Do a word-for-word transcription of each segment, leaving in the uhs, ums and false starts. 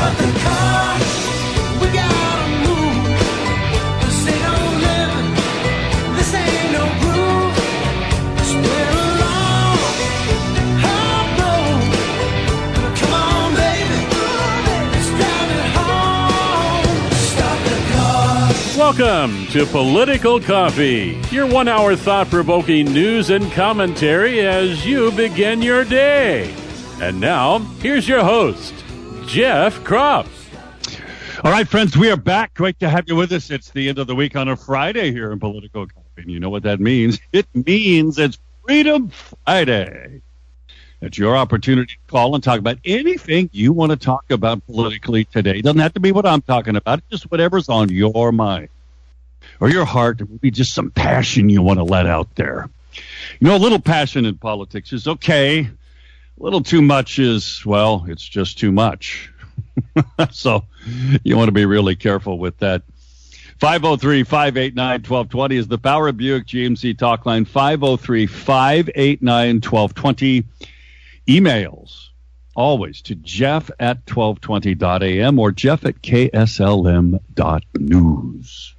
Start the car, we gotta move. This ain't no living, this ain't no groove. It's been a long, hard road. Come on, baby, let's drive it home. Start the car. Welcome to Political Coffee, your one-hour thought-provoking news and commentary as you begin your day. And now, here's your host, Jeff Kropf. All right, friends, we are back. Great to have you with us. It's the end of the week on a Friday here in Political Coffee. And you know what that means? It means it's Freedom Friday. It's your opportunity to call and talk about anything you want to talk about politically today. It doesn't have to be what I'm talking about. It's just whatever's on your mind or your heart. It will be just some passion you want to let out there. You know, a little passion in politics is okay. A little too much is, well, it's just too much. So you want to be really careful with that. five oh three, five eight nine, one two two zero is the Bauer Buick G M C talk line. five oh three, five eight nine, one two two zero. Emails, always, to jeff at twelve twenty dot a m or jeff at k s l m dot news.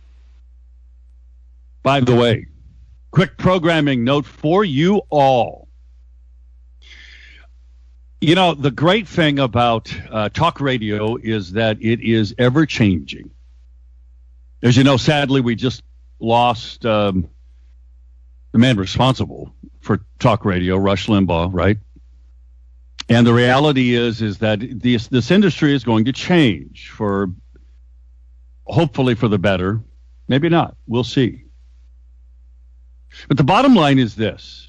By the way, quick programming note for you all. You know, the great thing about uh, talk radio is that it is ever-changing. As you know, sadly, we just lost um, the man responsible for talk radio, Rush Limbaugh, right? And the reality is, is that this, this industry is going to change for, hopefully for the better. Maybe not. We'll see. But the bottom line is this.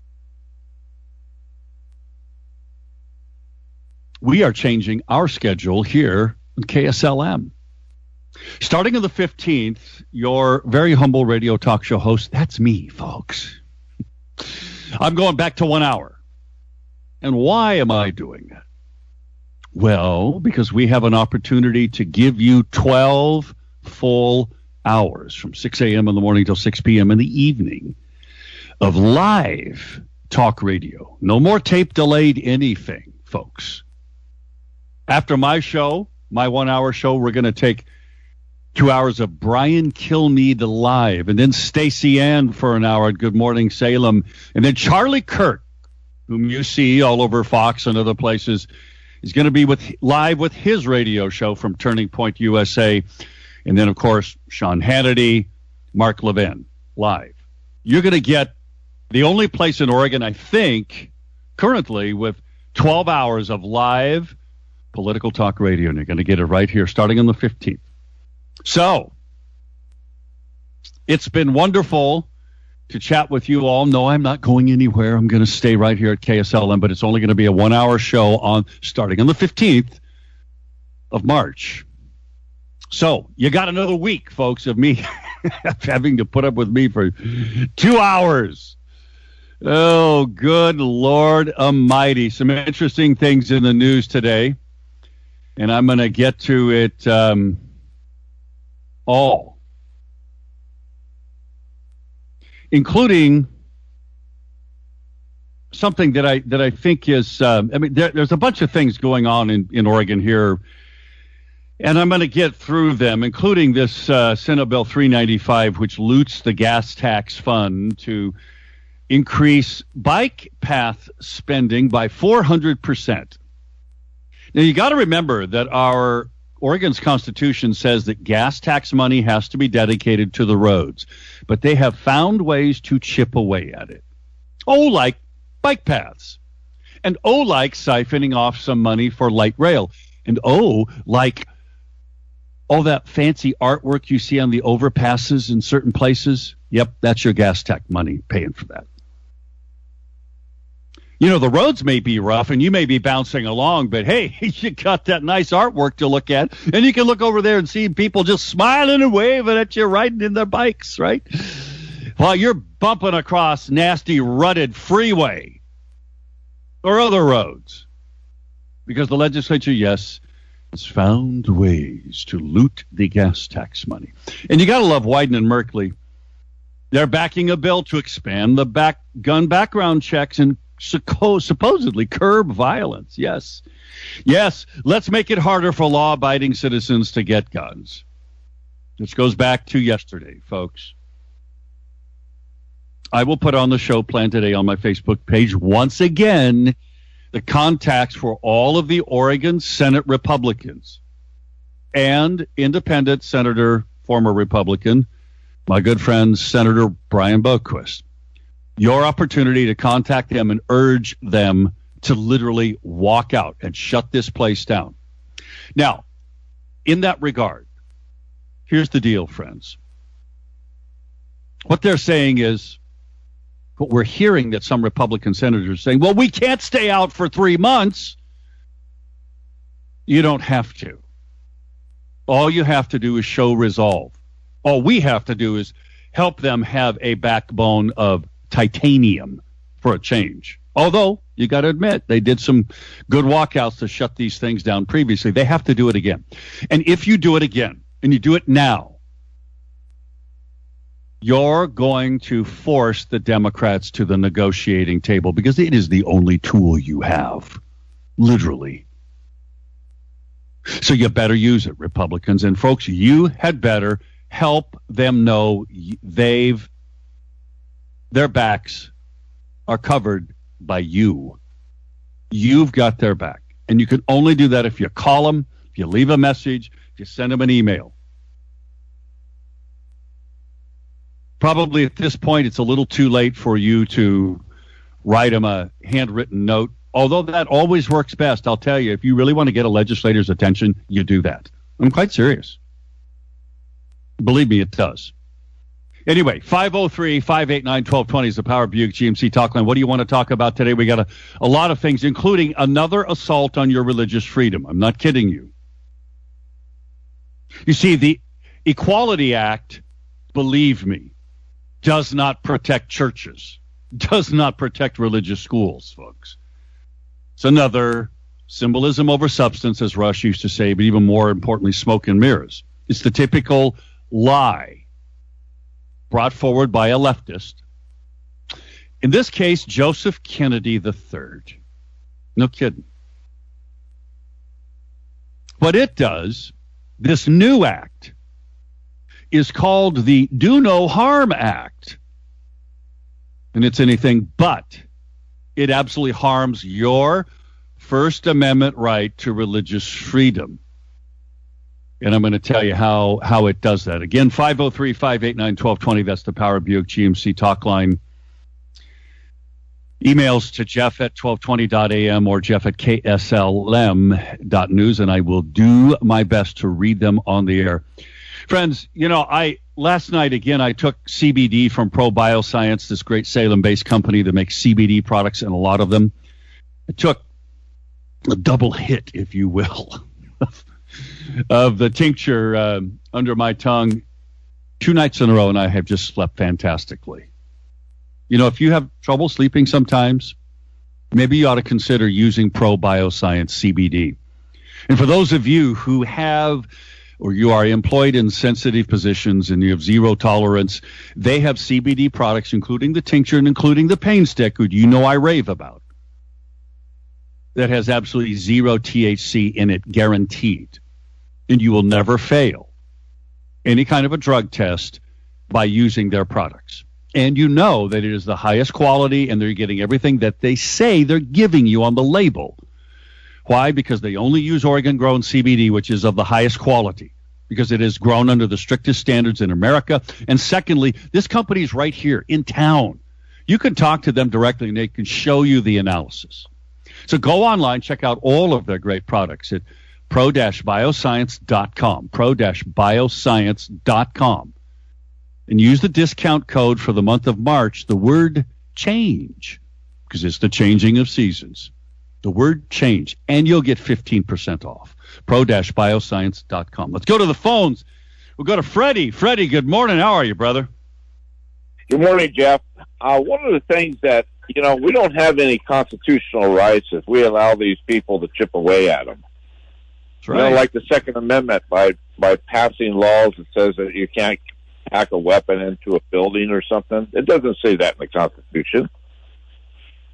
We are changing our schedule here on K S L M. Starting on the fifteenth, your very humble radio talk show host, that's me, folks. I'm going back to one hour. And why am I doing that? Well, because we have an opportunity to give you twelve full hours from six a.m. in the morning till six p.m. in the evening of live talk radio. No more tape delayed anything, folks. After my show, my one-hour show, we're going to take two hours of Brian Kilmeade live, and then Stacey Ann for an hour at Good Morning Salem, and then Charlie Kirk, whom you see all over Fox and other places, is going to be with live with his radio show from Turning Point U S A. And then, of course, Sean Hannity, Mark Levin, live. You're going to get the only place in Oregon, I think, currently with twelve hours of live political talk radio. And you're going to get it right here starting on the fifteenth. So, it's been wonderful to chat with you all. No, I'm not going anywhere. I'm going to stay right here at K S L M, but it's only going to be a one-hour show on starting on the fifteenth of March. So, you got another week, folks, of me having to put up with me for two hours. Oh, good Lord Almighty. Some interesting things in the news today, and I'm going to get to it um, all. Including something that I that I think is, um, I mean, there, there's a bunch of things going on in, in Oregon here, and I'm going to get through them, including this uh, Senate Bill three ninety-five, which loots the gas tax fund to increase bike path spending by four hundred percent. Now, you got to remember that our Oregon's Constitution says that gas tax money has to be dedicated to the roads, but they have found ways to chip away at it. Oh, like bike paths. And oh, like siphoning off some money for light rail. And oh, like all that fancy artwork you see on the overpasses in certain places. Yep, that's your gas tax money paying for that. You know, the roads may be rough and you may be bouncing along, but hey, you got that nice artwork to look at, and you can look over there and see people just smiling and waving at you riding in their bikes, right? While you're bumping across nasty, rutted freeway or other roads. Because the legislature, yes, has found ways to loot the gas tax money. And you got to love Wyden and Merkley. They're backing a bill to expand the back gun background checks and suppo- supposedly curb violence. Yes. Yes. Let's make it harder for law-abiding citizens to get guns. This goes back to yesterday, folks. I will put on the show plan today on my Facebook page once again the contacts for all of the Oregon Senate Republicans and independent Senator, former Republican, my good friend, Senator Brian Boquist. Your opportunity to contact them and urge them to literally walk out and shut this place down. Now, in that regard, here's the deal, friends. What they're saying is, what we're hearing that some Republican senators are saying, well, we can't stay out for three months. You don't have to. All you have to do is show resolve. All we have to do is help them have a backbone of titanium for a change. Although, you got to admit, they did some good walkouts to shut these things down previously. They have to do it again. And if you do it again, and you do it now, you're going to force the Democrats to the negotiating table because it is the only tool you have, literally. So you better use it, Republicans. And folks, you had better help them know they've their backs are covered by you. You've got their back. And you can only do that if you call them, if you leave a message, if you send them an email. Probably at this point, it's a little too late for you to write them a handwritten note. Although that always works best, I'll tell you, if you really want to get a legislator's attention, you do that. I'm quite serious. Believe me, it does. Anyway, five oh three, five eight nine, one two two zero is the Power Buick G M C talk line. What do you want to talk about today? We got a, a lot of things, including another assault on your religious freedom. I'm not kidding you. You see, the Equality Act, believe me, does not protect churches, does not protect religious schools, folks. It's another symbolism over substance, as Rush used to say, but even more importantly, smoke and mirrors. It's the typical lie brought forward by a leftist. In this case, Joseph Kennedy the third. No kidding. What it does, this new act, is called the Do No Harm Act. And it's anything but. It absolutely harms your First Amendment right to religious freedom. And I'm going to tell you how, how it does that. Again, five oh three, five eight nine, one two two zero. That's the Power Buick G M C talk line. Emails to Jeff at twelve twenty dot a m or Jeff at K S L M dot news, and I will do my best to read them on the air. Friends, you know, I last night, again, I took C B D from Pro Bioscience, this great Salem-based company that makes C B D products, and a lot of them. I took a double hit, if you will, of the tincture uh, under my tongue two nights in a row, and I have just slept fantastically. You know, if you have trouble sleeping sometimes, maybe you ought to consider using Pro Bioscience C B D. And for those of you who have or you are employed in sensitive positions and you have zero tolerance, they have C B D products, including the tincture and including the pain stick, which you know I rave about, that has absolutely zero T H C in it, guaranteed. And you will never fail any kind of a drug test by using their products. And you know that it is the highest quality and they're getting everything that they say they're giving you on the label. Why? Because they only use Oregon-grown C B D, which is of the highest quality, because it is grown under the strictest standards in America. And secondly, this company is right here in town. You can talk to them directly, and they can show you the analysis. So go online, check out all of their great products at pro dash bioscience dot com, pro dash bioscience dot com, and use the discount code for the month of March, the word change, because it's the changing of seasons. The word change, and you'll get fifteen percent off. pro dash bioscience dot com. Let's go to the phones. We'll go to Freddie. Freddie, good morning. How are you, brother? Good morning, Jeff. Uh, one of the things that, you know, we don't have any constitutional rights if we allow these people to chip away at them. That's right. You know, like the Second Amendment, by, by passing laws that says that you can't pack a weapon into a building or something. It doesn't say that in the Constitution.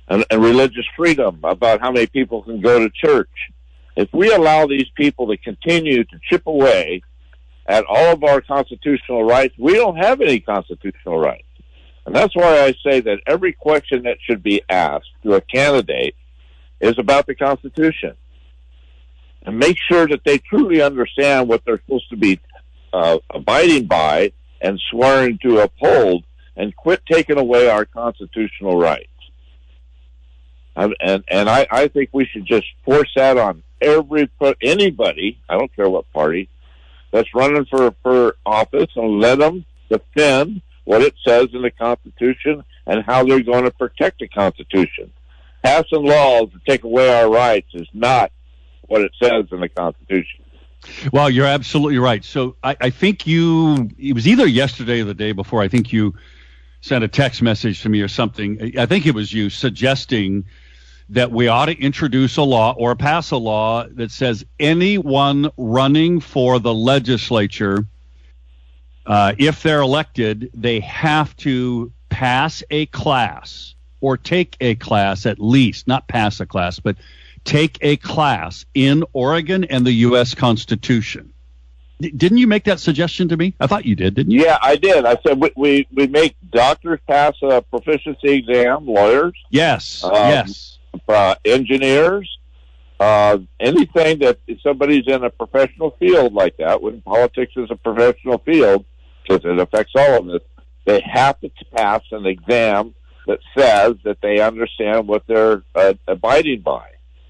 and, and religious freedom about how many people can go to church. If we allow these people to continue to chip away at all of our constitutional rights, we don't have any constitutional rights. And that's why I say that every question that should be asked to a candidate is about the Constitution. And make sure that they truly understand what they're supposed to be uh, abiding by and swearing to uphold, and quit taking away our constitutional rights. And and, and I, I think we should just force that on every anybody, I don't care what party, that's running for, for office, and let them defend what it says in the Constitution and how they're going to protect the Constitution. Passing laws to take away our rights is not what it says in the Constitution. Well, you're absolutely right. So I, I think you, it was either yesterday or the day before, I think you sent a text message to me or something. I think it was you suggesting that we ought to introduce a law or pass a law that says anyone running for the legislature, uh, if they're elected, they have to pass a class or take a class at least, not pass a class, but take a class in Oregon and the U S Constitution. D- didn't you make that suggestion to me? I thought you did, didn't you? Yeah, I did. I said we we, we make doctors pass a proficiency exam, lawyers. Yes, um, yes. Uh, engineers, uh, anything that if somebody's in a professional field like that, when politics is a professional field, because it affects all of us, they have to pass an exam that says that they understand what they're uh, abiding by.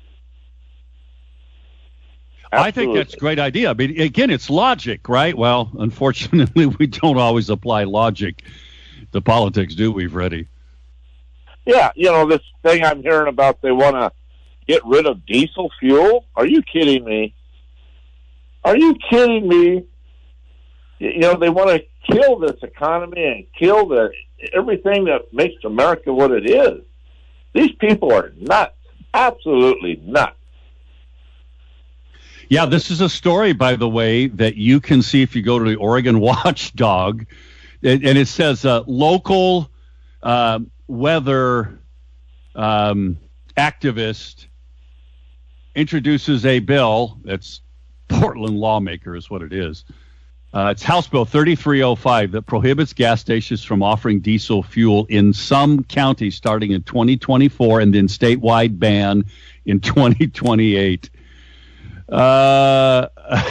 I think that's a great idea. I mean, again, it's logic, right? Well, unfortunately, we don't always apply logic to politics, do we, Freddie? Yeah, you know, this thing I'm hearing about, they want to get rid of diesel fuel. Are you kidding me? Are you kidding me? You know, they want to kill this economy and kill the everything that makes America what it is. These people are nuts, absolutely nuts. Yeah, this is a story, by the way, that you can see if you go to the Oregon Watchdog, and it says uh, local uh, weather um, activist introduces a bill. That's Portland lawmaker is what it is. Uh, it's House Bill thirty-three oh five that prohibits gas stations from offering diesel fuel in some counties starting in twenty twenty-four and then statewide ban in twenty twenty-eight. Uh,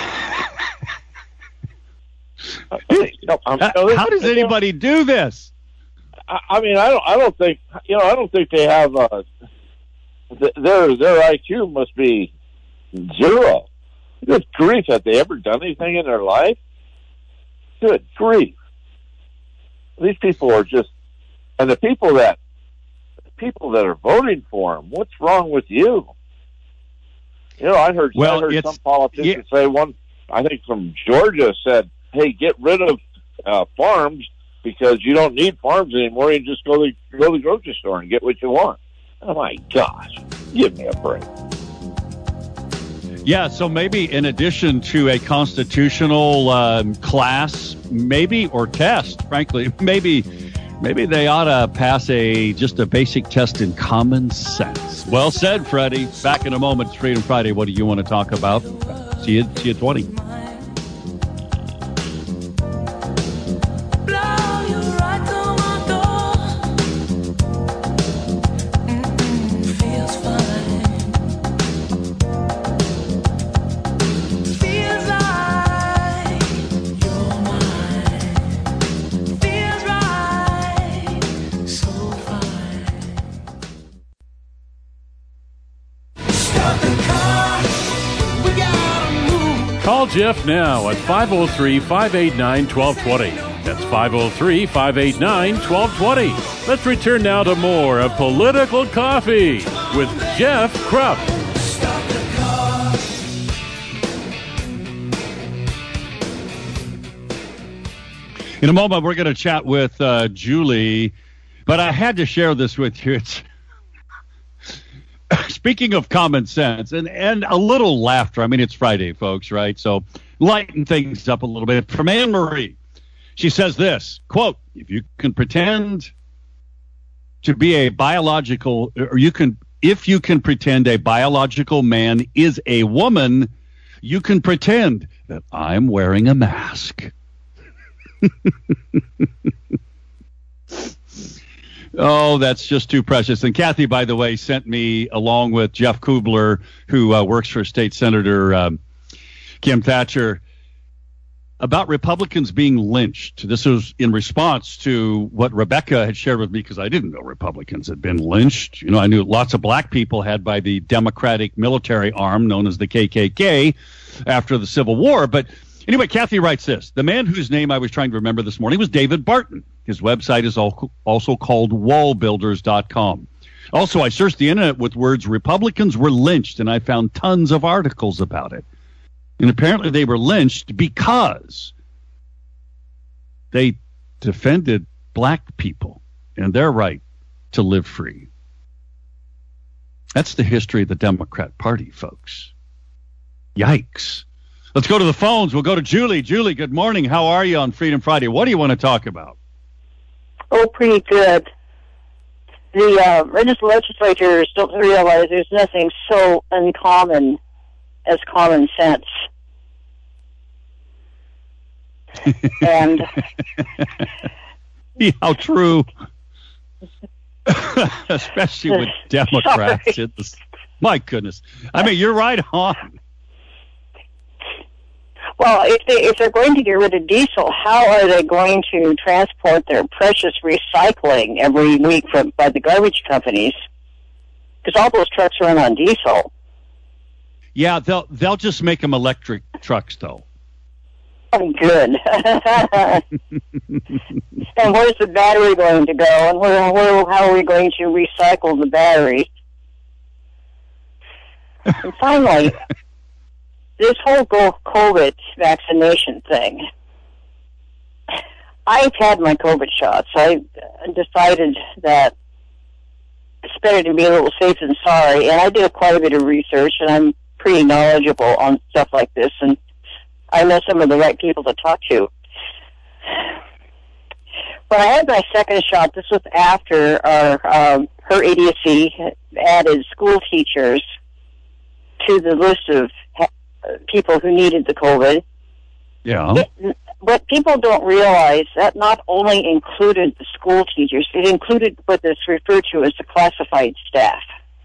how does anybody do this? I mean, I don't. I don't think. You know, I don't think they have. Uh, their their I Q must be zero. Good grief! Have they ever done anything in their life? Good grief! These people are just, and the people that people that are voting for them. What's wrong with you? You know, I heard, well, I heard some politicians yeah. say one, I think from Georgia said, hey, get rid of uh, farms because you don't need farms anymore. You just go to, go to the grocery store and get what you want. Oh, my gosh. Give me a break. Yeah, so maybe in addition to a constitutional um, class, maybe, or test, frankly, maybe maybe they ought to pass a just a basic test in common sense. Well said, Freddie. Back in a moment. It's Freedom Friday. What do you want to talk about? See you, see you at twenty. Call Jeff now at five oh three, five eight nine, one two two zero. That's five oh three, five eight nine, one two two zero. Let's return now to more of Political Coffee with Jeff Krupp. In a moment, we're going to chat with uh, Julie, but I had to share this with you. It's speaking of common sense and, and a little laughter. I mean, it's Friday, folks, right? So lighten things up a little bit. From Anne Marie, she says this, quote, if you can pretend to be a biological, or you can, if you can pretend a biological man is a woman, you can pretend that I'm wearing a mask. Oh, that's just too precious. And Kathy, by the way, sent me, along with Jeff Kubler, who uh, works for State Senator um, Kim Thatcher, about Republicans being lynched. This was in response to what Rebecca had shared with me, because I didn't know Republicans had been lynched. You know, I knew lots of black people had by the Democratic military arm known as the K K K after the Civil War. But anyway, Kathy writes this. The man whose name I was trying to remember this morning was David Barton. His website is also called wall builders dot com. Also, I searched the internet with words Republicans were lynched, and I found tons of articles about it. And apparently they were lynched because they defended black people and their right to live free. That's the history of the Democrat Party, folks. Yikes. Let's go to the phones. We'll go to Julie. Julie, good morning. How are you on Freedom Friday? What do you want to talk about? Oh, pretty good. The uh, legislators don't realize there's nothing so uncommon as common sense. And how true. Especially with Democrats. In this. My goodness. I mean, you're right on. Well, if, they, if they're going to get rid of diesel, how are they going to transport their precious recycling every week from, by the garbage companies? Because all those trucks run on diesel. Yeah, they'll they'll just make them electric trucks, though. Oh, good. And where's the battery going to go? And where, where how are we going to recycle the battery? And finally, this whole COVID vaccination thing. I've had my COVID shots. I decided that it's better to be a little safe than sorry, and I did quite a bit of research, and I'm pretty knowledgeable on stuff like this, and I know some of the right people to talk to. When I had my second shot, this was after our, um, her idiocy added school teachers to the list of ha- people who needed the COVID. Yeah. It, what people don't realize, that not only included the school teachers, it included what is referred to as the classified staff.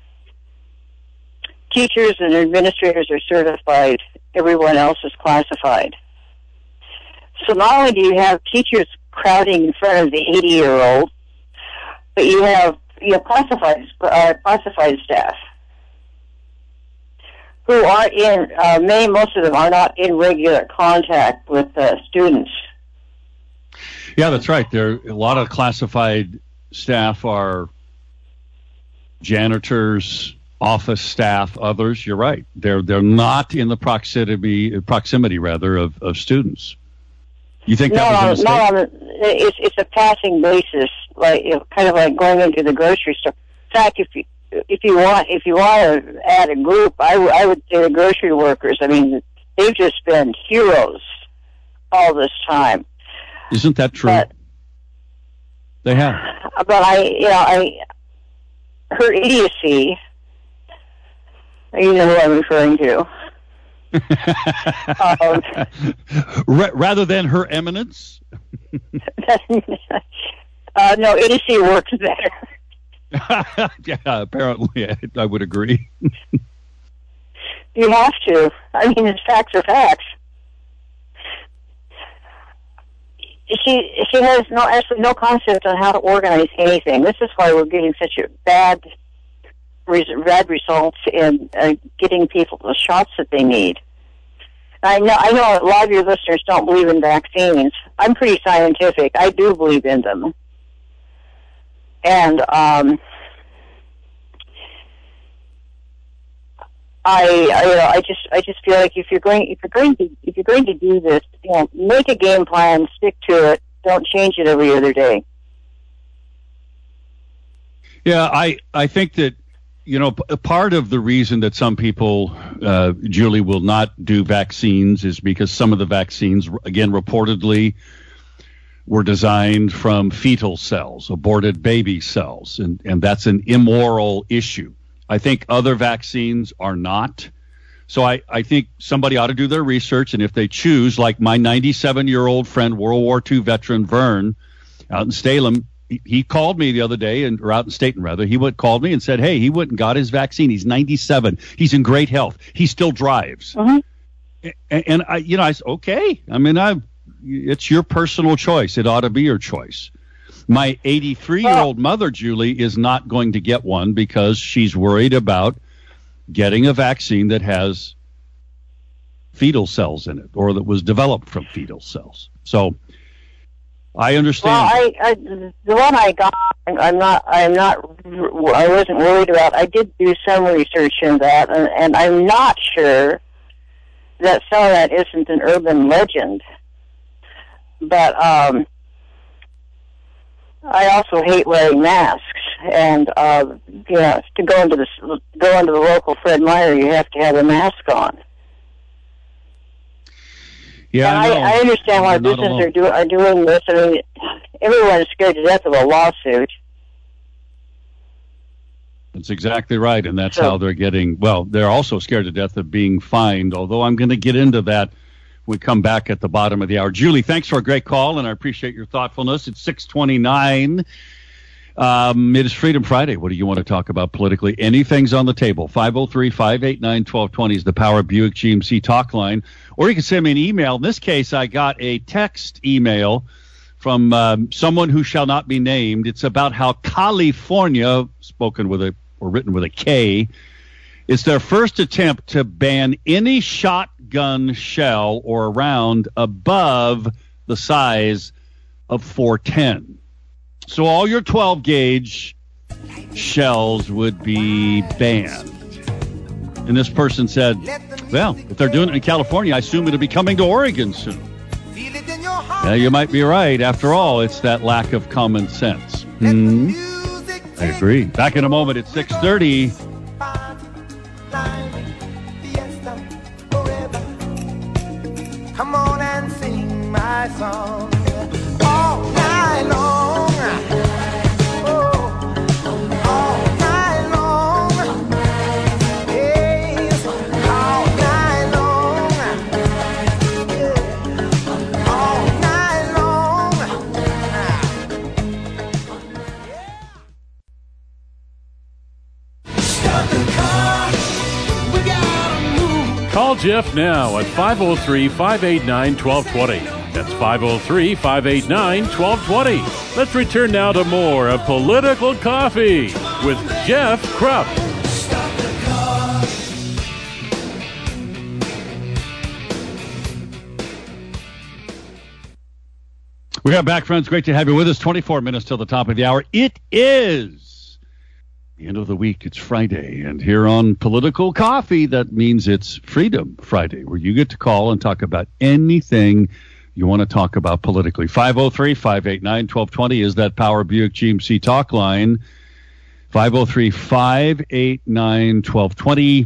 Teachers and administrators are certified. Everyone else is classified. So not only do you have teachers crowding in front of the eighty-year-old, but you have you have classified uh, classified staff who are in uh, many most of them are not in regular contact with uh, students. Yeah, that's right. There a lot of classified staff are janitors, office staff, others. You're right. They're they're not in the proximity proximity rather of, of students. You think that no, was a not mistake? on a, it's it's a passing basis, like you know, kind of like going into the grocery store. In fact, if you if you want if you want to add a group, I, w- I would say the grocery workers. I mean, they've just been heroes all this time. Isn't that true? But, they have. But I, you know, I her idiocy. You know who I'm referring to. um, R- rather than her eminence? uh, no, idiocy works better. Yeah, apparently I, I would agree. You have to. I mean, it's facts are facts. She she has no actually no concept on how to organize anything. This is why we're getting such a bad bad results in uh, getting people the shots that they need. I know I know a lot of your listeners don't believe in vaccines. I'm pretty scientific. I do believe in them. And um, I, I I just I just feel like if you're going if you're going to if you're going to do this, you know, make a game plan, stick to it, don't change it every other day. Yeah, I I think that, you know, p- part of the reason that some people, uh, Julie, will not do vaccines is because some of the vaccines, again, reportedly were designed from fetal cells, aborted baby cells, and, and that's an immoral issue. I think other vaccines are not. So I, I think somebody ought to do their research, and if they choose, like my ninety-seven-year-old friend, World War Two veteran Vern, out in Salem, he, he called me the other day, and or out in Staten rather, he went, called me and said, hey, he went and got his vaccine. He's ninety-seven. He's in great health. He still drives. Mm-hmm. And, and I, you know, I said, okay. I mean, I, it's your personal choice. It ought to be your choice. My eighty-three-year-old mother, Julie, is not going to get one because she's worried about getting a vaccine that has fetal cells in it or that was developed from fetal cells. So I understand. Well, I, I the one I got, I'm not, I'm not, I wasn't worried about. I did do some research in that, and, and I'm not sure that some of that isn't an urban legend. But um, I also hate wearing masks. And uh, you know, to go into the go into the local Fred Meyer, you have to have a mask on. Yeah, and I, I, I understand why You're businesses are, do, are doing this. I mean, everyone is scared to death of a lawsuit. That's exactly right, and that's so, how they're getting. Well, they're also scared to death of being fined. Although I'm going to get into that when we come back at the bottom of the hour. Julie, thanks for a great call, and I appreciate your thoughtfulness. It's six twenty-nine. Um, it is Freedom Friday. What do you want to talk about politically? Anything's on the table. five oh three, five eight nine, one two two zero is the Power Buick G M C talk line. Or you can send me an email. In this case, I got a text email from um, someone who shall not be named. It's about how California, spoken with a or written with a K, it's their first attempt to ban any shotgun shell or round above the size of four ten. So all your twelve gauge shells would be banned. And this person said, well, if they're doing it in California, I assume it'll be coming to Oregon soon. Yeah, you might be right. After all, it's that lack of common sense. Hmm. I agree. Back in a moment at six thirty. Come on and sing my song all night long. Call Jeff now at five oh three, five eight nine, one two two zero. That's five oh three, five eight nine, one two two zero. Let's return now to more of Political Coffee with Jeff Krupp. We got back, friends. Great to have you with us. twenty-four minutes till the top of the hour. It is the end of the week. It's Friday. And here on Political Coffee, that means it's Freedom Friday, where you get to call and talk about anything you want to talk about politically. five oh three, five eight nine, one two two zero is that Power Buick G M C talk line. five oh three, five eight nine, one two two zero.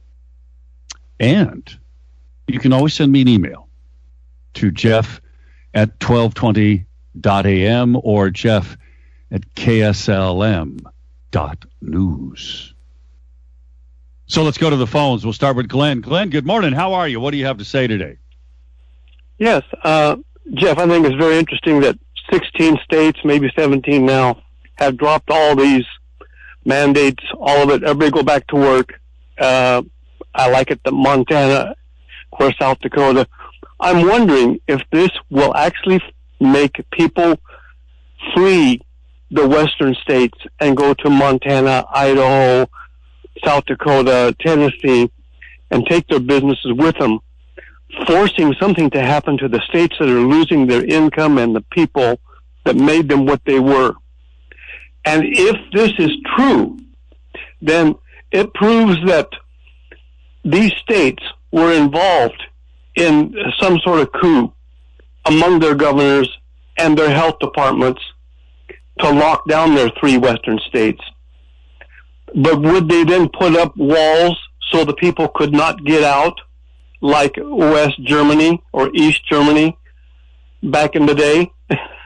And you can always send me an email to Jeff at twelve twenty dot a m or Jeff at K S L M dot news. So let's go to the phones. We'll start with Glenn. Glenn, good morning. How are you? What do you have to say today? Yes, uh, Jeff, I think it's very interesting that sixteen states, maybe seventeen now, have dropped all these mandates, all of it. Everybody go back to work. Uh, I like it that Montana, of course, South Dakota. I'm wondering if this will actually make people flee the western states and go to Montana, Idaho, South Dakota, Tennessee, and take their businesses with them, forcing something to happen to the states that are losing their income and the people that made them what they were. And if this is true, then it proves that these states were involved in some sort of coup among their governors and their health departments to lock down their three western states. But would they then put up walls so the people could not get out, like West Germany or East Germany back in the day?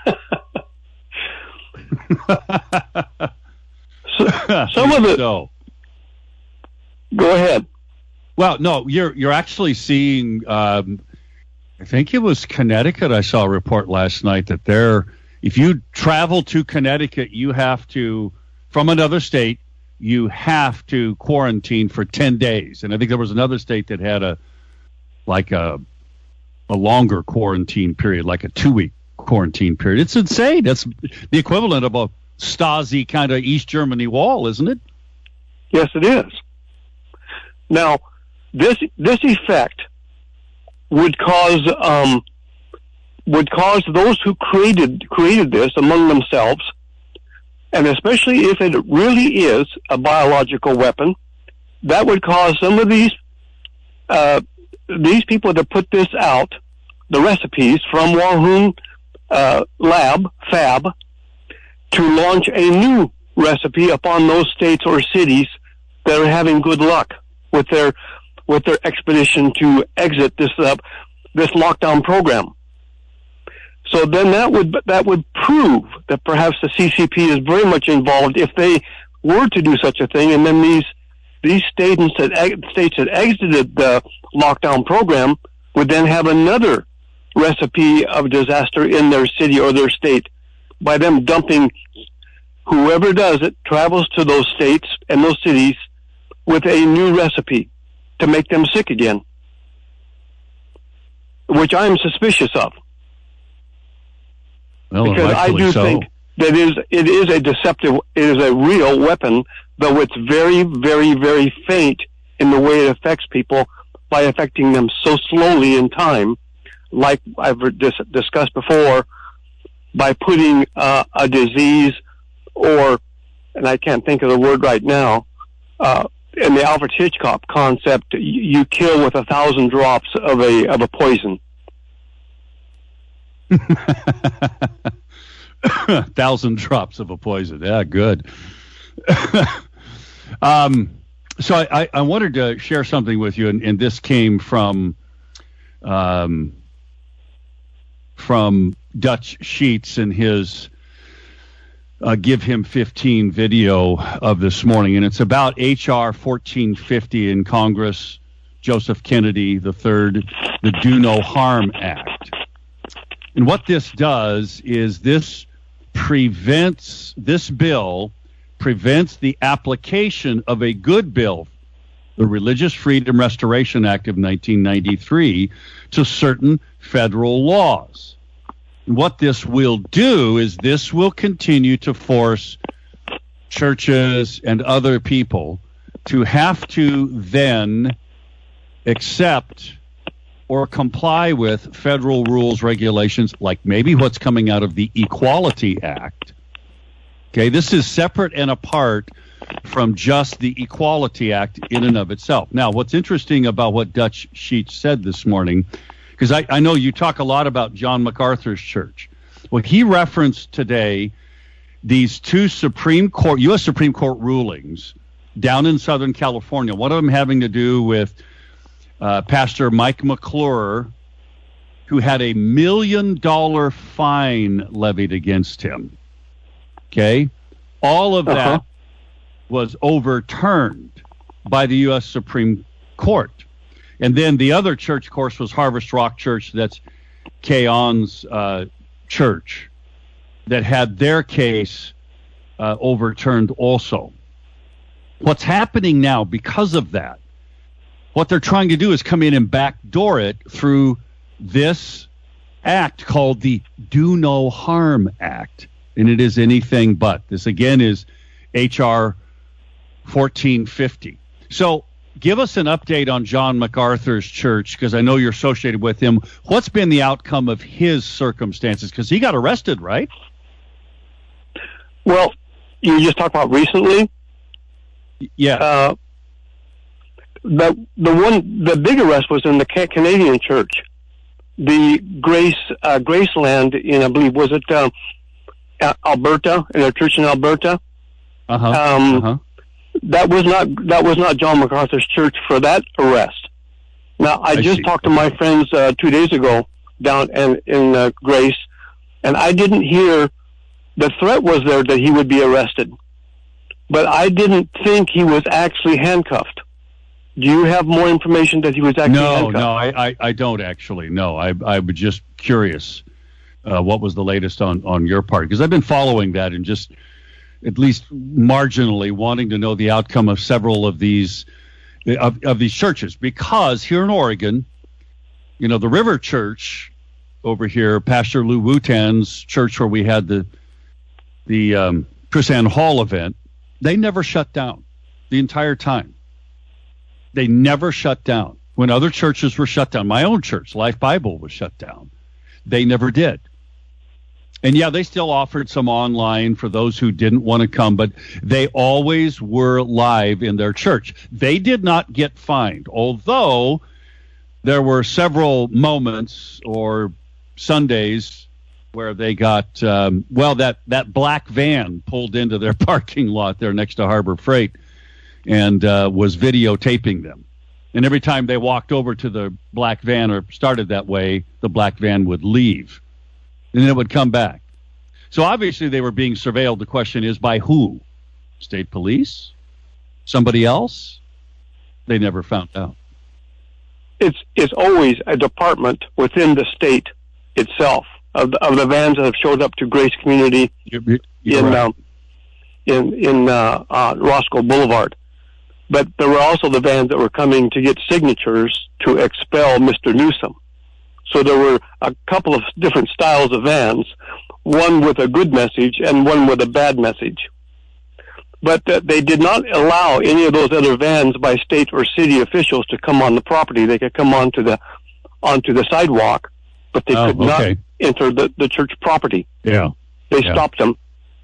so, some of it. So, go ahead. Well, no, you're you're actually seeing. Um, I think it was Connecticut. I saw a report last night that they're. If you travel to Connecticut, you have to from another state. You have to quarantine for ten days, and I think there was another state that had a like a a longer quarantine period, like a two week quarantine period. It's insane. That's the equivalent of a Stasi kind of East Germany wall, isn't it? Yes, it is. Now, this this effect would cause um, would cause those who created created this among themselves, and especially if it really is a biological weapon, that would cause some of these uh, these people to put this out, the recipes from Walhoon uh, Lab Fab, to launch a new recipe upon those states or cities that are having good luck with their with their expedition to exit this uh, this lockdown program. So then that would that would prove that perhaps the C C P is very much involved if they were to do such a thing, and then these these states that states that exited the lockdown program would then have another recipe of disaster in their city or their state by them dumping whoever does it travels to those states and those cities with a new recipe to make them sick again, which I'm suspicious of. Well, because I do so. think that it is, it is a deceptive, it is a real weapon, though it's very, very, very faint in the way it affects people by affecting them so slowly in time, like I've dis- discussed before, by putting uh, a disease or, and I can't think of the word right now, uh, in the Alfred Hitchcock concept, you kill with a thousand drops of a of a poison. Thousand drops of a poison. Yeah, good. um, so I, I wanted to share something with you, and, and this came from um, from Dutch Sheets and his uh, Give Him fifteen video of this morning, and it's about H R fourteen fifty in Congress, Joseph Kennedy the third, the Do No Harm Act. And what this does is this prevents, this bill prevents the application of a good bill, the Religious Freedom Restoration Act of nineteen ninety-three, to certain federal laws. And what this will do is this will continue to force churches and other people to have to then accept or comply with federal rules, regulations, like maybe what's coming out of the Equality Act. Okay, this is separate and apart from just the Equality Act in and of itself. Now, what's interesting about what Dutch Sheets said this morning, because I, I know you talk a lot about John MacArthur's church. Well, he referenced today these two Supreme Court, U S Supreme Court rulings down in Southern California, one of them having to do with Uh, Pastor Mike McClure, who had a million dollar fine levied against him. Okay? All of that uh-huh. was overturned by the U S Supreme Court. And then the other church, of course, was Harvest Rock Church. That's Kay-On's uh, church that had their case uh, overturned also. What's happening now because of that, what they're trying to do is come in and backdoor it through this act called the Do No Harm Act. And it is anything but. This, again, is H R fourteen fifty. So give us an update on John MacArthur's church, because I know you're associated with him. What's been the outcome of his circumstances? Because he got arrested, right? Well, you just talked about recently? Yeah. Uh, The the one the big arrest was in the Canadian church, the Grace uh, Graceland in I believe was it uh, Alberta, in a church in Alberta. Uh-huh. Um, uh-huh. That was not that was not John MacArthur's church for that arrest. Now I, I just see. talked to my friends uh, two days ago down in in uh, Grace, and I didn't hear the threat was there that he would be arrested, but I didn't think he was actually handcuffed. Do you have more information that he was actually no, handcuffed? No, I, I, I don't actually. No, I, I was just curious uh, what was the latest on, on your part, because I've been following that and just at least marginally wanting to know the outcome of several of these of, of these churches, because here in Oregon, you know, the River Church over here, Pastor Lou Wutan's church where we had the the um, Chris Ann Hall event, they never shut down the entire time. They never shut down. When other churches were shut down, my own church, Life Bible, was shut down. They never did. And yeah, they still offered some online for those who didn't want to come, but they always were live in their church. They did not get fined, although there were several moments or Sundays where they got, um, well, that, that black van pulled into their parking lot there next to Harbor Freight and uh, was videotaping them. And every time they walked over to the black van or started that way, the black van would leave. And then it would come back. So obviously they were being surveilled. The question is, by who? State police? Somebody else? They never found out. It's it's always a department within the state itself of the, of the vans that have showed up to Grace Community You're, you're in, right. um, in in uh, uh, Roscoe Boulevard. But there were also the vans that were coming to get signatures to expel Mister Newsom. So there were a couple of different styles of vans, one with a good message and one with a bad message. But uh, they did not allow any of those other vans by state or city officials to come on the property. They could come onto the onto the sidewalk, but they Oh, could not okay. enter the, the church property. Yeah. They Yeah. stopped them.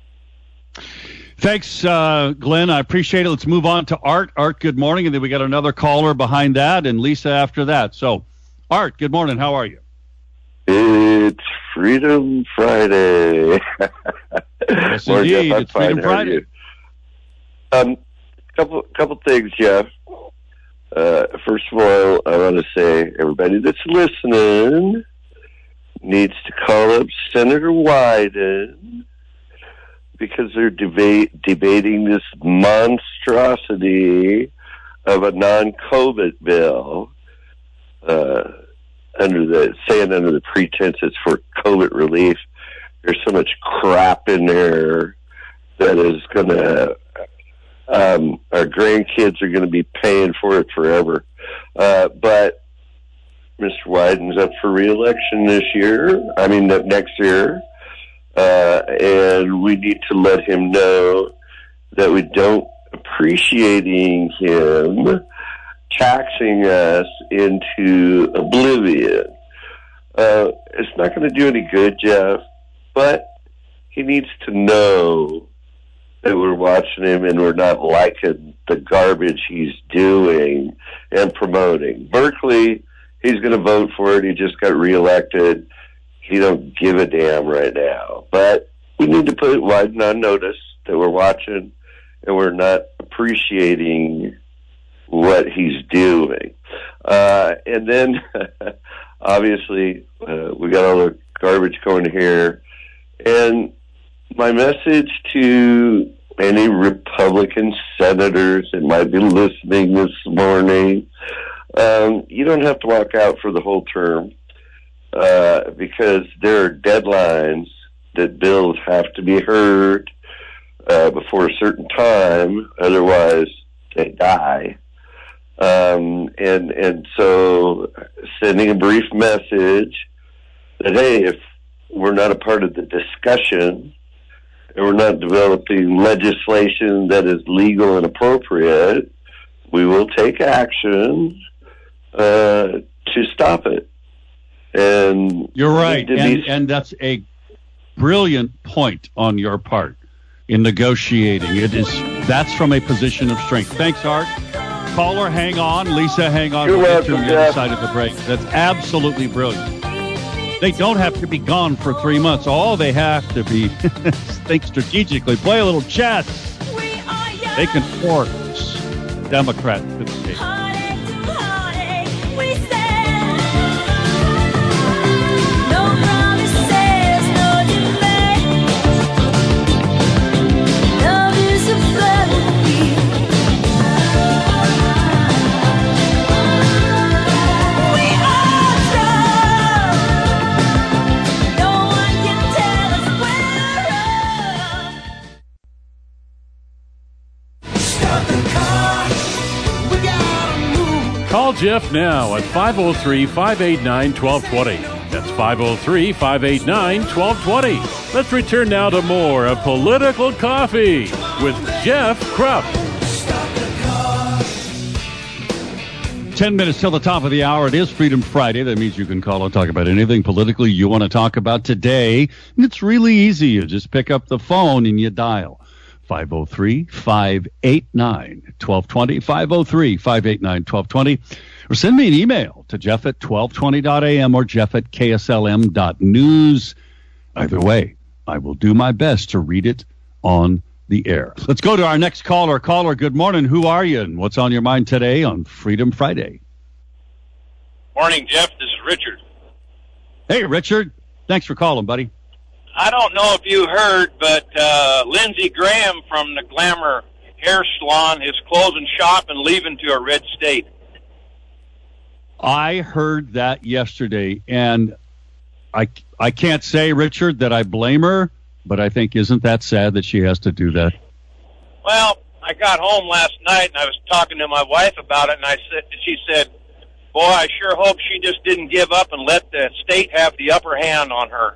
Thanks, uh, Glenn. I appreciate it. Let's move on to Art. Art, good morning. And then we got another caller behind that, and Lisa after that. So, Art, good morning. How are you? It's Freedom Friday. Yes, Morning, indeed. Jeff. I'm It's fine. Freedom How are Friday. you? Um, couple couple things, Jeff. Uh, first of all, I want to say everybody that's listening needs to call up Senator Wyden because they're debate, debating this monstrosity of a non-COVID bill. Uh, under the saying under the pretense it's for COVID relief. There's so much crap in there that is going to um, our grandkids are going to be paying for it forever. Uh, but Mister Wyden's up for re-election this year. I mean next year, uh, and we need to let him know that we don't appreciating him taxing us into oblivion. Uh, it's not going to do any good, Jeff, but he needs to know that we're watching him and we're not liking the garbage he's doing and promoting. Berkeley, he's going to vote for it. He just got reelected. He don't give a damn right now. But we need to put Wyden on notice that we're watching and we're not appreciating what he's doing. Uh, and then, obviously, uh, we got all the garbage going here. And my message to any Republican senators that might be listening this morning, um, you don't have to walk out for the whole term uh, because there are deadlines that bills have to be heard uh, before a certain time. Otherwise, they die. Um, and, and so sending a brief message that, hey, if we're not a part of the discussion and we're not developing legislation that is legal and appropriate, we will take action uh, to stop it. And You're right. to And, be- and that's a brilliant point on your part in negotiating. It is, that's from a position of strength. Thanks, Art. Caller, hang on. Lisa, hang on. You're We'll get to welcome, the other Jeff. side of the break. That's absolutely brilliant. They don't have to be gone for three months. All they have to be think strategically, play a little chess. They can force Democrats to the table. No promises, no Jeff now at five oh three, five eight nine, one two two zero. That's five oh three, five eight nine, one two two zero. Let's return now to more of Political Coffee with Jeff Krupp. Ten minutes till the top of the hour. It is Freedom Friday. That means you can call and talk about anything politically you want to talk about today. And it's really easy. You just pick up the phone and you dial five oh three, five eight nine, one two two zero, five oh three, five eight nine, one two two zero. Or send me an email to jeff at twelve twenty dot a m or jeff at k s l m dot news. Either way, I will do my best to read it on the air. Let's go to our next caller. Caller, good morning. Who are you and what's on your mind today on Freedom Friday? Morning, Jeff. This is Richard. Hey, Richard. Thanks for calling, buddy. I don't know if you heard, but uh, Lindsey Graham from the Glamour Hair Salon is closing shop and leaving to a red state. I heard that yesterday, and I, I can't say, Richard, that I blame her, but I think isn't that sad that she has to do that? Well, I got home last night, and I was talking to my wife about it, and I said, she said, boy, I sure hope she just didn't give up and let the state have the upper hand on her.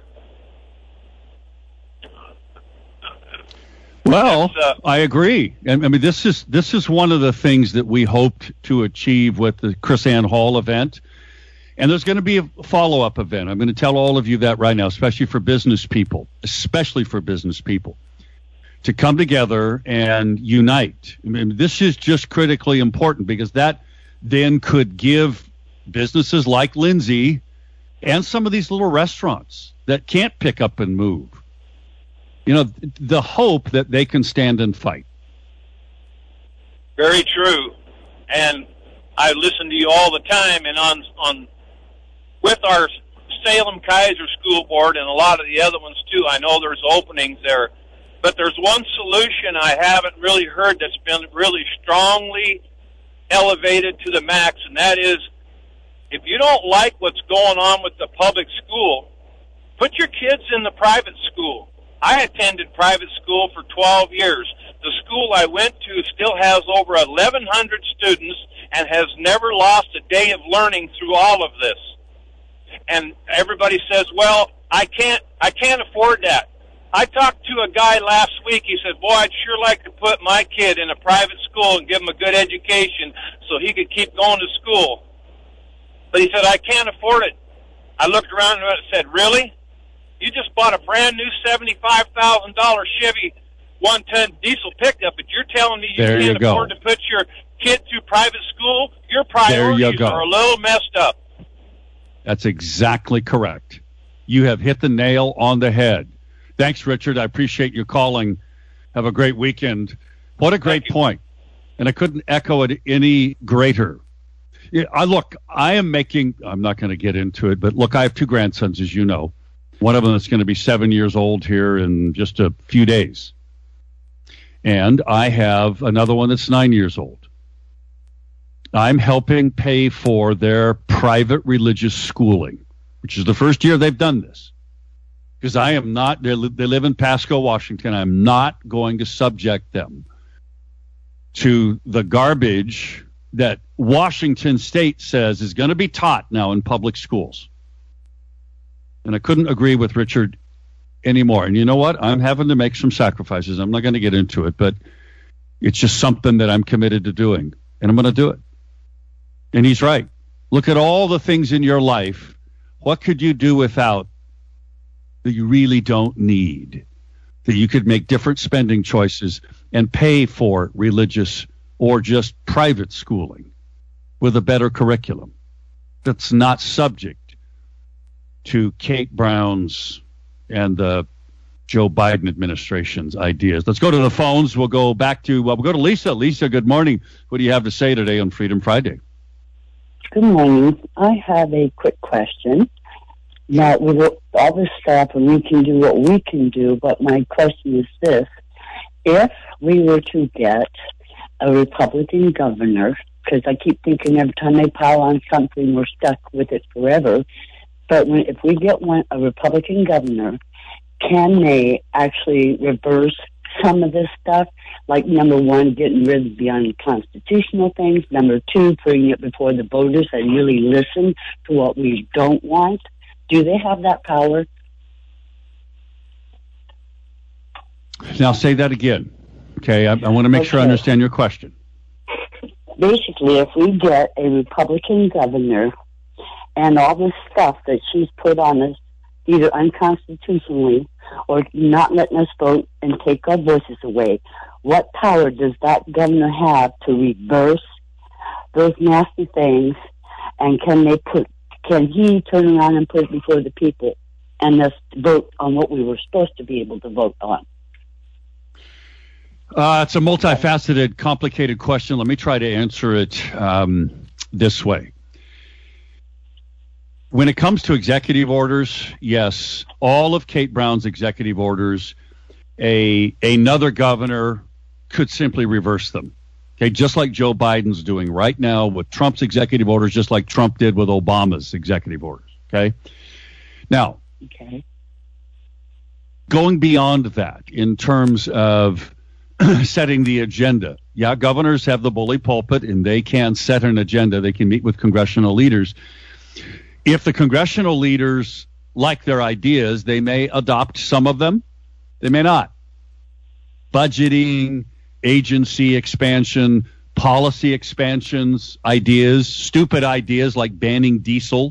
Well, uh, I agree. I mean, this is this is one of the things that we hoped to achieve with the Chris Ann Hall event. And there's going to be a follow-up event. I'm going to tell all of you that right now, especially for business people, especially for business people, to come together and unite. I mean, this is just critically important because that then could give businesses like Lindsay and some of these little restaurants that can't pick up and move, you know, the hope that they can stand and fight. Very true. And I listen to you all the time, and on on with our Salem Kaiser School Board and a lot of the other ones too, I know there's openings there. But there's one solution I haven't really heard that's been really strongly elevated to the max, and that is, if you don't like what's going on with the public school, put your kids in the private school. I attended private school for twelve years. The school I went to still has over eleven hundred students and has never lost a day of learning through all of this. And everybody says, well, I can't, I can't afford that. I talked to a guy last week. He said, boy, I'd sure like to put my kid in a private school and give him a good education so he could keep going to school. But he said, I can't afford it. I looked around and said, really? You just bought a brand new seventy-five thousand dollars Chevy one-ton diesel pickup, but you're telling me you there can't you afford go. to put your kid through private school? Your priorities there you go. are a little messed up. That's exactly correct. You have hit the nail on the head. Thanks, Richard. I appreciate you calling. Have a great weekend. What a great point. And I couldn't echo it any greater. Yeah, I look, I am making, I'm not going to get into it, but look, I have two grandsons, as you know. One of them is going to be seven years old here in just a few days. And I have another one that's nine years old. I'm helping pay for their private religious schooling, which is the first year they've done this. Because I am not, they live in Pasco, Washington. I'm not going to subject them to the garbage that Washington State says is going to be taught now in public schools. And I couldn't agree with Richard anymore. And you know what? I'm having to make some sacrifices. I'm not going to get into it, but it's just something that I'm committed to doing. And I'm going to do it. And he's right. Look at all the things in your life. What could you do without that you really don't need? That you could make different spending choices and pay for religious or just private schooling with a better curriculum that's not subject to Kate Brown's and the Joe Biden administration's ideas. Let's go to the phones. We'll go back to, well, we'll go to Lisa. Lisa, good morning. What do you have to say today on Freedom Friday? Good morning. I have a quick question. Now, with all this stuff, and we can do what we can do, but my question is this. If we were to get a Republican governor, because I keep thinking every time they pile on something, we're stuck with it forever, but when, if we get one, a Republican governor, can they actually reverse some of this stuff, like number one, getting rid of the unconstitutional things, number two, putting it before the voters and really listen to what we don't want? Do they have that power? Now say that again. Okay, I, I want to make okay. sure I understand your question. Basically, if we get a Republican governor and all this stuff that she's put on us, either unconstitutionally or not letting us vote and take our voices away, what power does that governor have to reverse those nasty things? And can they put? Can he turn around and put it before the people and us vote on what we were supposed to be able to vote on? Uh, it's a multifaceted, complicated question. Let me try to answer it um, this way. When it comes to executive orders, yes, all of Kate Brown's executive orders, a another governor could simply reverse them. Okay, just like Joe Biden's doing right now with Trump's executive orders, just like Trump did with Obama's executive orders. Okay, now, okay. Going beyond that in terms of setting the agenda. Yeah, governors have the bully pulpit and they can set an agenda. They can meet with congressional leaders. If the congressional leaders like their ideas, they may adopt some of them. They may not. Budgeting, agency expansion, policy expansions, ideas, stupid ideas like banning diesel,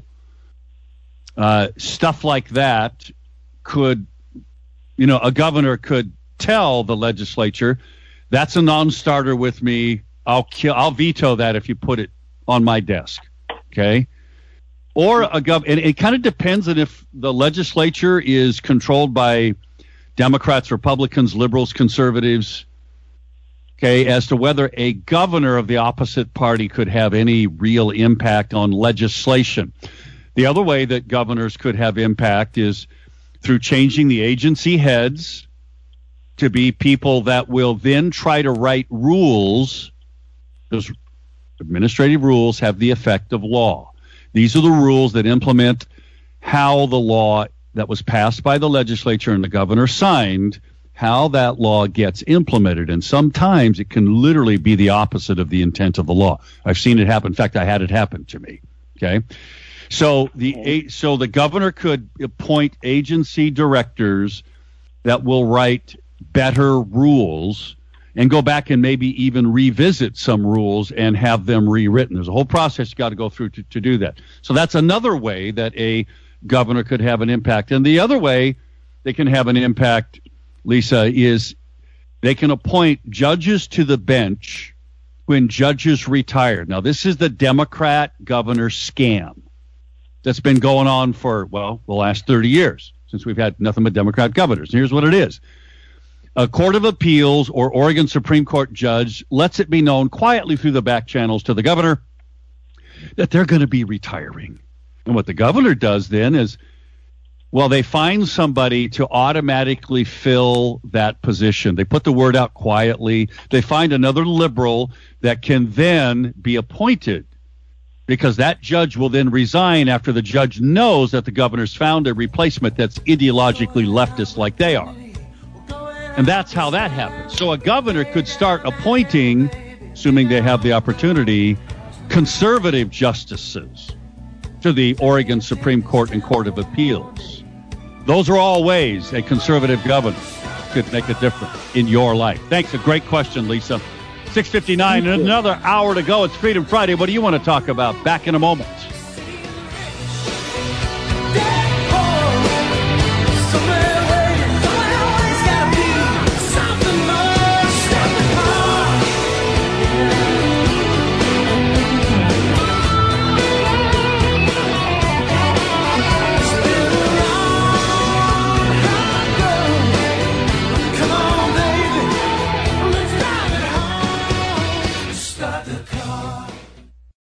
uh, stuff like that could, you know, a governor could tell the legislature, that's a non-starter with me. I'll kill, I'll veto that if you put it on my desk. Okay. Or a gov, and it kind of depends on if the legislature is controlled by Democrats, Republicans, liberals, conservatives. Okay. As to whether a governor of the opposite party could have any real impact on legislation. The other way that governors could have impact is through changing the agency heads to be people that will then try to write rules. Those administrative rules have the effect of law. These are the rules that implement how the law that was passed by the legislature and the governor signed, how that law gets implemented. And sometimes it can literally be the opposite of the intent of the law. I've seen it happen. In fact, I had it happen to me. Okay. So the, so the governor could appoint agency directors that will write better rules and go back and maybe even revisit some rules and have them rewritten. There's a whole process you got to go through to, to do that. So that's another way that a governor could have an impact. And the other way they can have an impact, Lisa, is they can appoint judges to the bench when judges retire. Now, this is the Democrat governor scam that's been going on for, well, the last thirty years since we've had nothing but Democrat governors. And here's what it is. A court of appeals or Oregon Supreme Court judge lets it be known quietly through the back channels to the governor that they're going to be retiring. And what the governor does then is, well, they find somebody to automatically fill that position. They put the word out quietly. They find another liberal that can then be appointed, because that judge will then resign after the judge knows that the governor's found a replacement that's ideologically leftist like they are. And that's how that happens. So a governor could start appointing, assuming they have the opportunity, conservative justices to the Oregon Supreme Court and Court of Appeals. Those are all ways a conservative governor could make a difference in your life. Thanks. A great question, Lisa. six fifty-nine, another hour to go. It's Freedom Friday. What do you want to talk about? Back in a moment.